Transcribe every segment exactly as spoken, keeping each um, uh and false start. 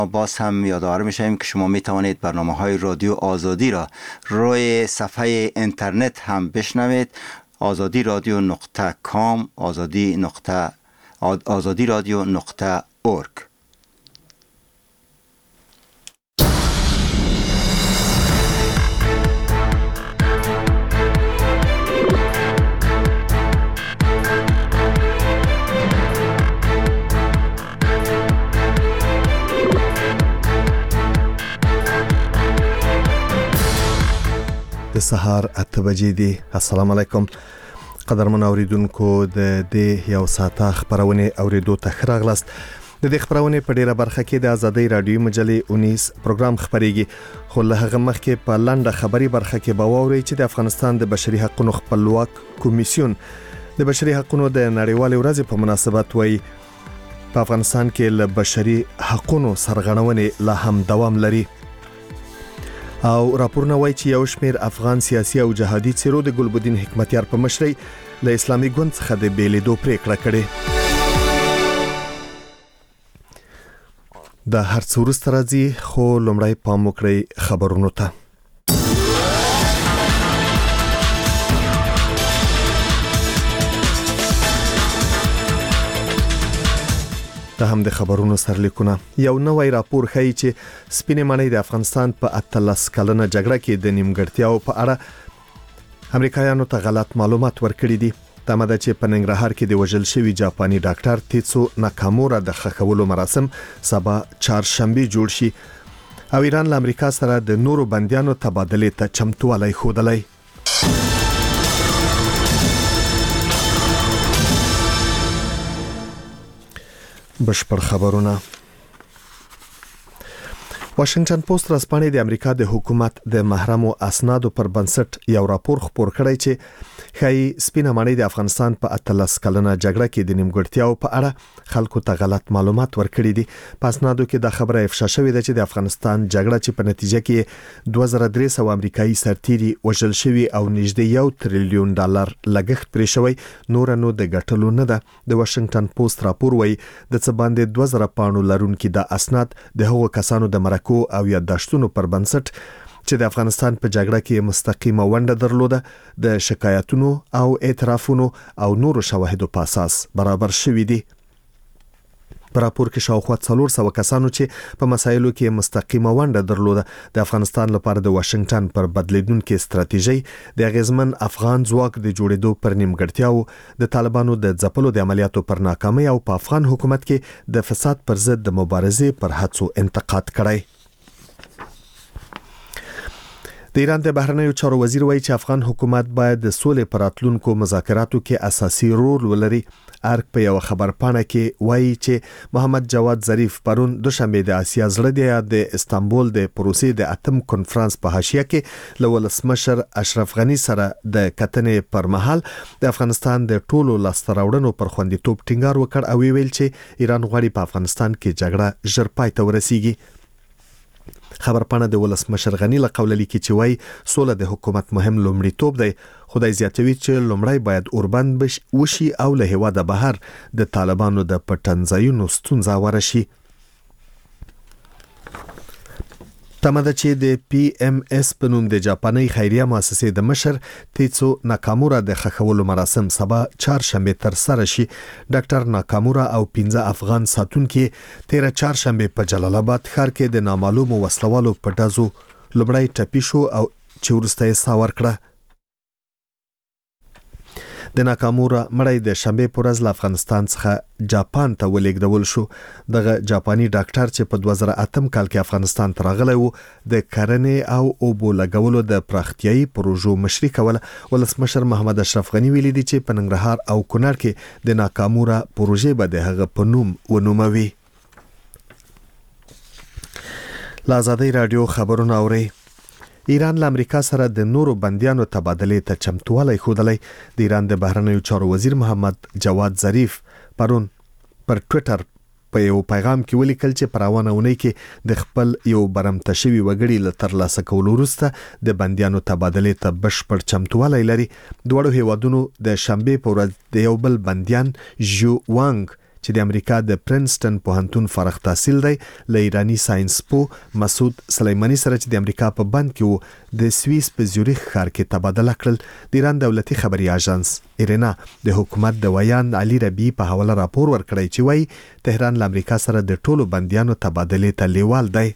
باز هم یادآور می‌شویم که شما می‌توانید برنامه‌های رادیو آزادی را روی صفحه اینترنت هم بشنوید. آزادی رادیو نقطه کام آزادی نقطه آزادی رادیو نقطه اورگ. د سهار اته بجې دي. السلام علیکم قدرمن اوریدونکو، د دې یو ساعته خبرونه اوریدو ته ښه راغلاست. د دې خبرونه په ډیره برخه کې د ازادۍ رادیو مجلې اونیس پروګرام خبريږي، خو له هغه مخکې په لنډه خبري برخه کې به واورئ چې د افغانستان د بشري حقوقو خپلواک کمیسیون د بشري حقوقو د نړیوالې ورځې په مناسبت وایي په افغانستان کې له بشري حقوقو سرغړونې لا هم دوام لري، او راپورونه وایي چې یو شمېر افغان سیاسي او جهادي څیرو د ګلبدین حکمتیار په مشرۍ له اسلامي ګوند څخه د بیلیدو پریکړه کړې. د هر څه وروسته راځي، خو لومړی پام وکړئ خبرونو ته. د هم د خبرونو سرلیکونه. یو نوی راپور ښیي چې سپینې ماڼۍ د افغانستان په اتلس کلنه جګړه کې د نیمګړتیاو په اړه امریکایانو ته غلط معلومات ورکړي دي. تمه ده چې په ننګرهار کې د وژل شوي جاپاني ډاکټر تیتسو ناکامورا د ښخولو مراسم سبا چهارشنبه جوړ شي، او ایران له امریکا سره د نورو بندیانو تبادلې ته چمتووالی ښودلی. بشپړ خبرونه. واشنگټن پوسټ رسپانې د امریکا د حکومت د محرمو اسنادو پر بنسټ یو راپور خپور کړی چې ښایي سپینه ماڼۍ د افغانستان په اتلس کلنه جګړه کې د نیمګړتیاو په اړه خلکو ته غلط معلومات ورکړي دي. په اسنادو کې د خبره افشا شوې ده چې د افغانستان جګړه چې په نتیجه کې دوه زره درې سوه امریکایي سرتیري وژل شوي او نږدې یو تریلیون ډالر لګښت پرې شوی نور نو د ګټلو نه ده. د واشنگټن پوسټ راپور وایي د څه باندې دوه زره پاڼو لرونکي د اسناد د هغو کسانو د مرکو او یادداشتونو پر بنسټ چې د افغانستان په جګړه کې مستقیمه ونډه درلوده د شکایتونو او اعترافونو او نورو شواهدو په اساس برابر شوي دي. په راپور کې شاوخوا څلور سوه کسانو چې په مسایلو کې مستقیمه ونډه درلوده د افغانستان لپاره د واشنگټن پر بدلیدونکو ستراتیژي د اغیزمن افغان ځواک د جوړېدو پر نیمګړتیاو، د طالبانو د ځپلو د عملیاتو پر ناکامۍ او په افغان حکومت کې د فساد پر ضد د مبارزې پر هڅو انتقاد کړی. د ایران د بهرنیو چارو وزیر وایي چې افغان حکومت باید د سولې پر راتلونکو مذاکراتو کې اساسي رول ولري. ارګ په یو خبرپاڼه کې وایي چې محمد جواد ظریف پرون دوشنبه د آسیا زړه دی د استانبول د پروسې د اتم کنفرانس په حاشیه کې له ولسمشر اشرف غنی سره د کتنې پر مهال د افغانستان د ټولو لاسته راوړنو پر خوندیتوب ټینګار وکړ او ویل چې ایران غواړي په افغانستان کې جګړه ژر پای ته ورسیږي. خبرپاڼه د ولسمشر غنی له قوله لیکي چې وایي سوله د حکومت مهم لومړیتوب دی. خدای زیاتوي چې لومړی باید اوربند وشي او له هیواده بهر د طالبانو د پټنځایونو ستونزه ورشي. تمه ده چې د پی ام اس په نوم د جاپاني خیریه مؤسسې د مشر تیتسو ناکامورا د ښخولو مراسم سبا چهارشنبه تر سره شي. ډاکټر ناکامورا او پنځه افغان ساتونکي تیره چهارشنبه په جلال آباد ښار کې د نامعلومو وسلوالو په ډزو لومړی ټپي شو او چې وروسته یې ساه ورکړه. د ناکامورا مړی د شنبه پر ورځ له افغانستان څخه جاپان ته ولېږدول شو. دغه جاپاني ډاکټر چې په دوه زره اتم کال کې افغانستان ته راغلی و د کرنې او اوبو لګولو د پراختیایي پروژو مشري کوله. ولسمشر محمد اشرف غنی ویلي دی چې په ننګرهار او کونړ کې د ناکامورا پروژې به د هغه په نوم ونوموي. له ازادۍ رادیو خبرونه اورئ. ایران له امریکا سره د نورو بندیانو تبادلې ته چمتووالی ښودلی. د ایران د بهرنیو چارو وزیر محمد جواد ظریف پرون پر ټویټر په یو پیغام کې ولیکل چې په روانه اونۍ کې د خپل یو برمته شوي وګړي له ترلاسه کولو وروسته د بندیانو تبادلې ته بشپړ چمتووالی لري. دواړو هیوادونو د شنبې په ورځ د یو بل بندیان ژو وانګ چې د امریکا د پرنسټن پوهنتون فارغ التحصیل دی له ایرانی ساينس پو مسعود سلیمانی سره چې د امریکا په بند کې وو د سویس په زیوریخ ښار کې تبادله کړل. د ایران دولتي خبري اژانس ایرنا د حکومت د ویان علي ربی په حواله راپور ورکړی چې وایي تهران له امریکا سره د ټولو بنديانو تبادله ته لیوال دی.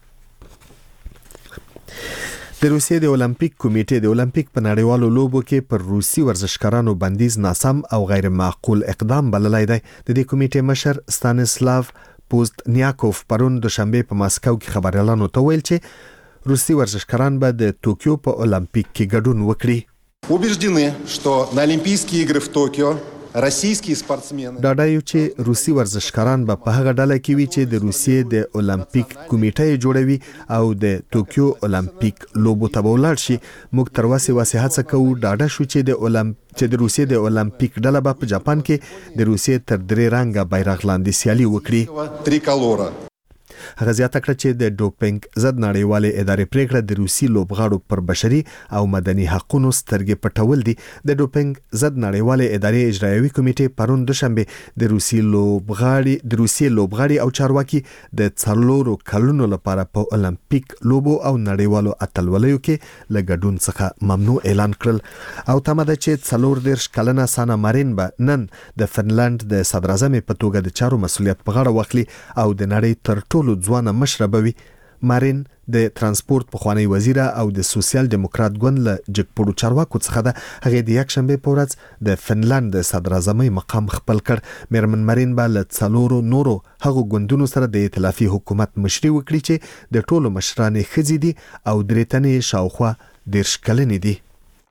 د روسیې د اولمپیک کمیټې د اولمپیک په نړیوالو لوبو کې پر روسي ورزشکارانو بندیز ناسم او غیر معقول اقدام بللی دی. د دې کمیټې مشر ستانسلاو پوزدنیاکوف پرون دوشنبه په ماسکو کې خبريالانو ته ویل چې روسي ورزشکاران به د توکیو په اولمپیک کې ګډون وکړي. убеждены, что на Олимпийские игры в Токио российские спортсмены دا دا یو چې روسي ورزشکاران به په هغه ډله کې وي چې د روسیې د اولمپیک کمیټې جوړوي او د توکیو اولمپیک لوبو ته ولاړ شي. موږ تر اوسه واسطه کوو ډاډه شو چې د اولمپیک چې د روسیې د اولمپیک ډله به په جاپان کې د روسیې تر درې رنګه بیرغ لاندې سیالي وکړي. триколора هغه زیاته کړه چې د ډوپینګ ضد نړیوالې ادارې پریکړه د روسي لوبغاړو پر بشري او مدني حقوقو سترګې پټول دي. د ډوپینګ ضد نړیوالې ادارې اجرایوي کمیټې پرون دوشنبه د روسي لوبغاړي د روسي لوبغاړي او چارواکي د څلورو کلونو لپاره په اولمپیک لوبو او نړیوالو اتلولیو کې لګډون څخه ممنوع اعلان کړل. او تمه ده چې څلور دیرش کلنه سانا مارین به نن د فنلند د صدر اعظم په توګه د چارو مسولیت په غاړه واخلي او د نړۍ تر ټولو ځوانه مشربوي. مارین د ترانسپورت پخوانی وزیر او د سوسیال دیموکرات ګوند له جګپړو چارواکو څخه ده. هغه د یک شنبه په ورځ د فنلند د صدر اعظم مقام خپل کړ. میرمن مارین به له څلورو نورو هغو ګوندونو سره د ائتلافي حکومت مشري وکړي چې د ټولو مشرانې ښځې دي او درې تنې شاوخوا دیرش کلنې دي.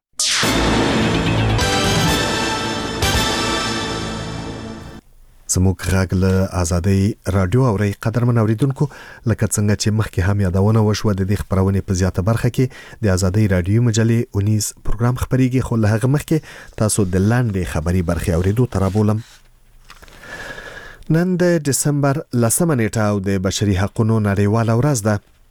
زموږ غږ له آزادۍ رادیو اوري قدرمن اوریدونکو، لکه څنګه چې مخکې هم یادونه وشوه د دې خبرونې په زیاته برخه کې د آزادۍ رادیو مجلې اونیز پروګرام خبريږي، خو له هغه مخکې تاسو د لاندې خبري برخه اوریدو ترابولم. نن د دسمبر لسمه نیټه او د بشري حقوقو نړیواله ورځ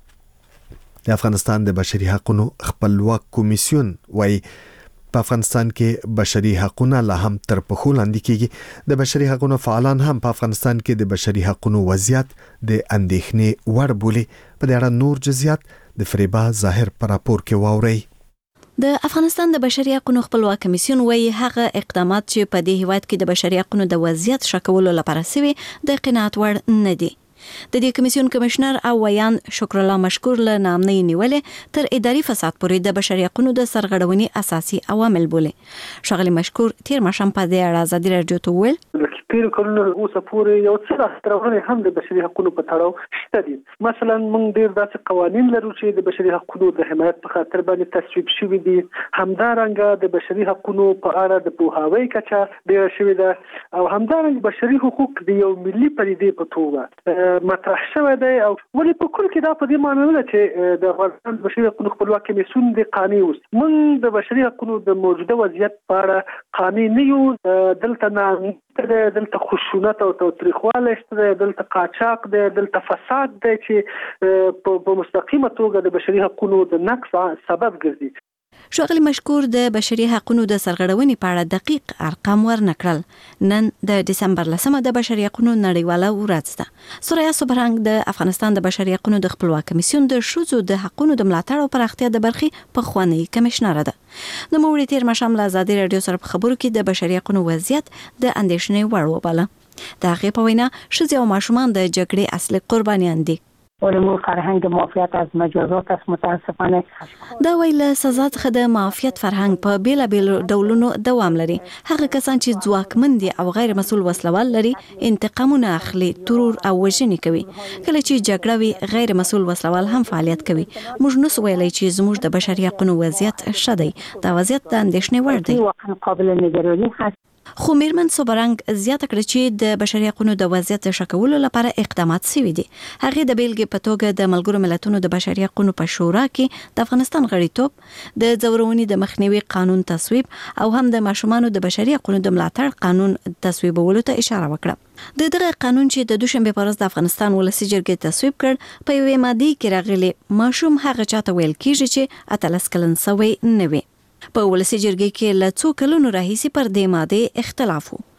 ده. د افغانستان د بشري حقوقو خپلواک کمیسیون وايي په افغانستان کې بشري حقوقونه لا هم تر پخو لاندې کیږي. د بشري حقوقو فعالان هم په افغانستان کې د بشري حقوقو وضعیت د اندېښنې وړ بولي. په دې اړه نور جزئیات د فریبا ظاهر پر راپور کې واوري. د افغانستان د بشري حقوقو خپلواک کمیسیون وايي هغه اقدامات چې په دې هیواد کې د بشري حقوقو د وضعیت شکولو لپاره سوي د قناعت وړ نه دي. د دې کمیسیون کمشنر او ویان شکر الله مشکور له نامنۍ نیولې تر اداري فساد پورې د بشري حقوقو د سرغړونې اساسي عوامل بولي. شغله مشکور تیر ماشام په دې اړه آزادي رادیو ته ویل تیر کلونو اوسه پورې یو څه راسترونه هم د بشري حقوقو په تړاو شته دي. مثلا موږ ډیر داسې قوانين لرو چې د بشري حقوقو د حمایت په خاطر باندې تصویب شوي دي. همدارنګه د بشري حقوقو په اړه د پوهاوی کچه ډیر شوې ده او همدارنګه بشري حقوق د یو ملي پدیدې په توګه مطرح شوی دی. او ولې په کل کې دا په دې معنی نه چې د افغانستان بشري حقوقو خپلواک کمیسیون د قانوني اوس موږ د بشري حقوقو د موجوده وضعیت په اړه قانوني نه یو. دلته نه دلته خشونت او تاریخواله شته، دلته قاچاق دی، دلته فساد دی چې په مستقیمه توګه د بشري حقوقو د نقص سبب ګرځي. شغل مشکور د بشري حقوقو د سرغړونې په اړه دقیق ارقام ورنکړل. نن د دسمبر لسمه د بشري حقوقو نړیواله ورځ ده. سوریا سوبرنګ د افغانستان د بشري حقوقو د خپلواک کمیسیون د شوزو د حقوقو د ملاتړ او پراختیا د برخې په خوانی کمشنر ده. د موړي تیر مشام له آزادي رادیو سره په خبرو کې د بشري حقوقو وضعیت د اندېښنې وړ وباله. د هغې په وینا شذ او ماشومان د جګړې اصلي قربانیان دي. علوم فرهنگ معافیت از مجازات است. متاسفانه دا ویل سزا څخه د معافیت فرهنګ په بیل بیل ډولونو دوام لري. هغه کسان چې ځواکمن دي او غیر مسؤل وسلوال لري انتقامونه اخلي، ترور او وژنې کوي. کله چې جګړه وي غیر مسؤل وسلوال هم فعالیت کوي. موږ نو ویلای چې زموږ د بشري حقوقو وضعیت شته. دا وضعیت د اندېښنې وړ دی. واقعا قابل نگرانی هست. خو میرمن سوبرنګ زیاته کړه چې د بشري حقوقو د وضعیت شکولو لپاره اقدامات شوي دي. هغه د بیلګې په توګه د ملګرو ملتونو د بشري حقوقو په شورا کې د افغانستان غړیتوب، د ځورونې د مخنیوي قانون تصویب او هم د ماشومانو د بشري حقوقو د ملاتړ قانون تصویبولو ته اشاره وکړه. د دغه قانون چې د دوشنبه په ورځ د افغانستان ولسی جرګې تصویب کړ په یوې ماده کې راغلي ماشوم هغه چاته ویل کیږي چې اتلس کلن سوی نه وي. په ولسی جرګې کې له څو کلونو راهیسې پر دې ماده اختلاف وو.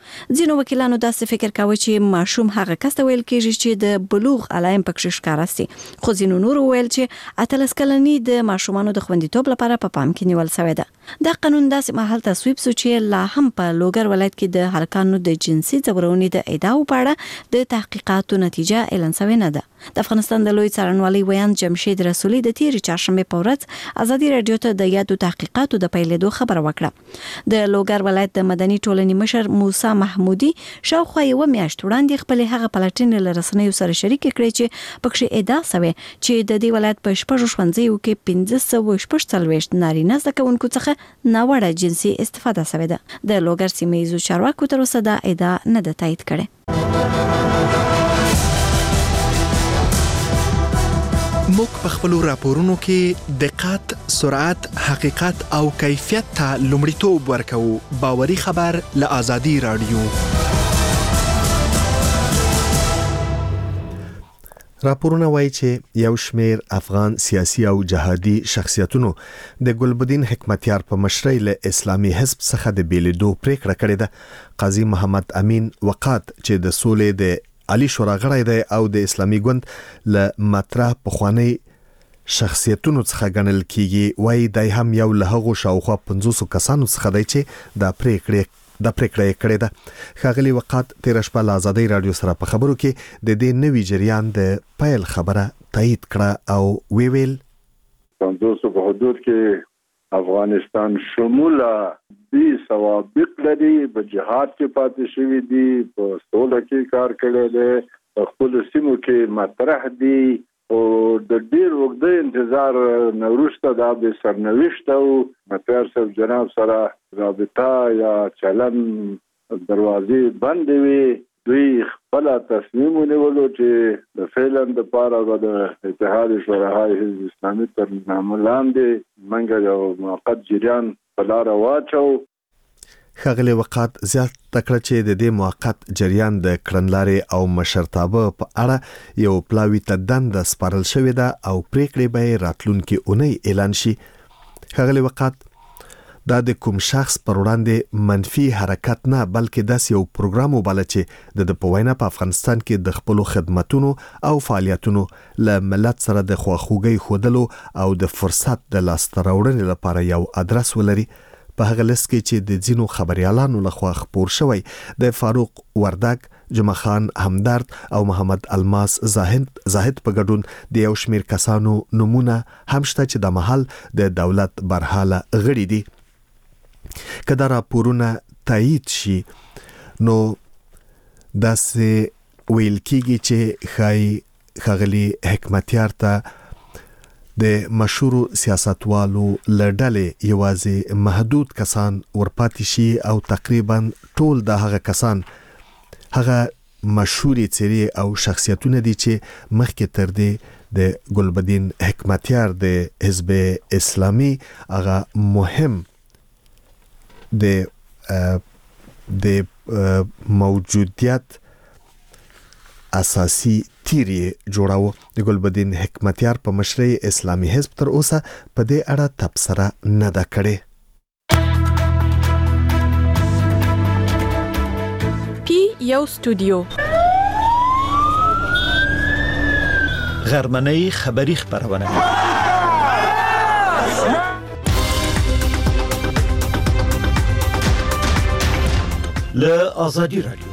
ځینو وکیلانو داسې فکر کاوه چې ماشوم هغه کس ته ویل کېږي چې د بلوغ علایم پکې ښکاره سي، خو ځینو نور ویل چې اتلس کلنی د ماشومانو د خوندیتوب لپاره په پام کې نیول شوی ده. دا قانون داسې مهال تصویب شو چې لا هم په لوګر ولایت کې د هلکانو د جنسي ځورونې د ادعاو په اړه د تحقیقاتو نتیجه اعلان شوې نه ده. د افغانستان د لوی څارنوالۍ ویان جمشید رسولي د تیرې چهارشنبه په ورځ ازادي رادیو ته د یادو تحقیقاتو د پیلېدو خبره وکړه. د لوګر ولایت د مدني ټولنې مشر موسی محمودي شاوخوا یو میاشت وړاندې خپل هغه پلټنې له رسنیو سره شریک کړې چې پکې ادعا شوه چې د دې ولایت په شپږ ښوونځیو کې پنځه سوه شپږ څلوېښت نارینه زده کوونکو څخه ناوړه جنسي استفاده شوې ده. د لوګر سیمه ییزو چارواکو تر اوسه دا ادعا نه ده تایید کړې. موږ په خپل راپورونو کې دقت، سرعت، حقیقت او کیفیت ته لومړیتوب ورکوو. باوري خبر له آزادي رادیو. راپورونه وایي چې یو شمیر افغان سیاسي او جهادي شخصیتونو د ګلبدین حکمتیار په مشرۍ له اسلامي حزب څخه د بیلیدو پریکړه کړې ده. قاضي محمد امین وقات چې د سولې د علي شورا غړی دی او د اسلامي ګوند له مطرح پخوانی شخصیتونو څخه ګڼل کیږي، وایي دای هم یو له هغو شاوخوا پنځوس کسانو څخه دی چې د پریکړې د پریکړې کړې ده. ښاغلي وقات تیر شپه له آزادۍ رادیو سره په خبرو کې د دې نوي جریان د پیل خبره تایید کړه او وی ویل پنځوس په حدود کې افغانستان شموله دي سوابق لري، په جهاد کې پاتې شوي دي، په سوله کې کار کړی دی، په خپل سیمو کې مطرح دي او د ډیر وخت انتظار نوروسته د به سرنوشت او مطر صاحب جناب سره رابطه یا چلن دروازې بند وي. دوی خپل تصمیم ونیولو چې د فعلن د پاره د اتحاد شوراهای حزب اسلامي تر نامه لاندې منګه یو موقت جریان په لار واچو. ښاغلي وقات زیات تکړه چې د دې موقت جریان د کړنلارې او مشرتابه په اړه یو پلاوی ته دنده سپارل شوې ده او پریکړې به راتلونکي اونۍ اعلان شي. ښاغلي وقات دا د کوم شخص پر وړاندې منفي حرکت نه بلکې داس یو پروګرام وباله چې د په وینا په افغانستان کې د خپل خدماتونو او فعالیتونو له ملت سره د خواخوږي خودلو او د فرصت د لاسته راوړنې لپاره یو ادرس ولري. په هغه لست کې چې د ځینو خبريالانو لخوا خبر شوی د فاروق وردک، جمعه خان همدرد او محمد الماس زاهد زاهد په ګډون د یو شمیر کسانو نمونه هم شته چې د محل د دولت برحاله غړي دي. کله راپورونه تایید شي نو داسې ویل کیږي چې خای خغلی حکمتیار ته د مشهور سیاستوالو لړډلې یوازې محدود کسان ورپاتې شي او تقریبا ټول د هغه کسان هغه مشهوري څیرې او شخصیتونه دي چې مخکې تر دې د ګلبدین حکمتیار د حزب اسلامي هغه مهم د د موجودیت اساسي تیری جوړاو. د ګلبدین حکمتیار په مشرۍ اسلامي حزب تر اوسه په دې اړه تبصره نه ده کړې. پی یو استودیو غرمنۍ خبری خبرونه له آزادی رادیو.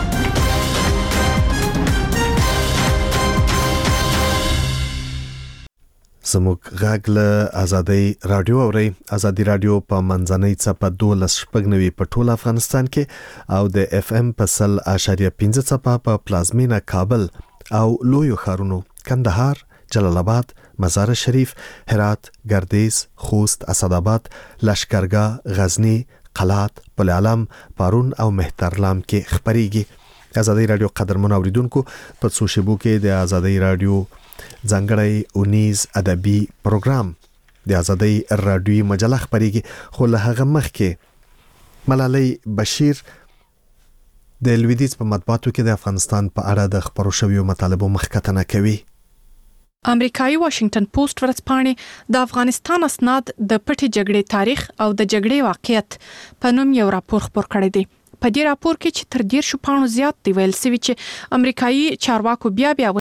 زموږ غږ له آزادۍ رادیو اوري. آزادۍ رادیو په منځنۍ څپه دولس شپږ نوي په ټول افغانستان کې او د اف ام په سل اشاریه پنځه څپه په پلازمینه کابل او لویو ښارونو کندهار، جلال آباد، مزار شریف، هرات، گردیز، خوست، اسداباد، لشکرګاه، غزنی، قلات، پل علم، پارون او مهترلام کې خبريږي. آزادۍ رادیو قدرمن اوریدونکو په څو شیبو کې د آزادۍ رادیو ځانګړی اونیز ادبي پروګرام د آزادۍ رادیوي مجله خبريږي. خو له هغه مخکې ملالۍ بشیر د لویدیز په مطبوعاتو کې د افغانستان په اړه د خبرو شویو مطالبو مخکتنه کوي. امریکایي واشنگټن پوسټ ورځپاڼې د افغانستان اسناد د پټي جګړې تاریخ او د جګړې واقعیت په نوم یو راپور خپور کړی دی. په دې راپور کې چې تر ډیر شو پاڼو زیات دی ویل سوي چې امریکایي چارواکو بیا بیا